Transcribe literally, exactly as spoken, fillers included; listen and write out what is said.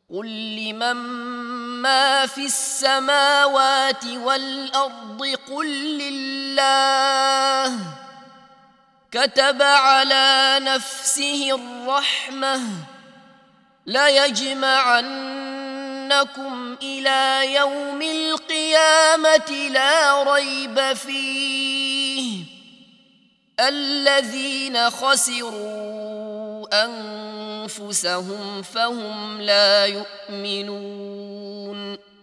قل لمن ما في السماوات والأرض قل لله كتب على نفسه الرحمة ليجمعنكم إلى يوم القيامة لا ريب فيه الذين خسروا أنفسهم فهم لا يؤمنون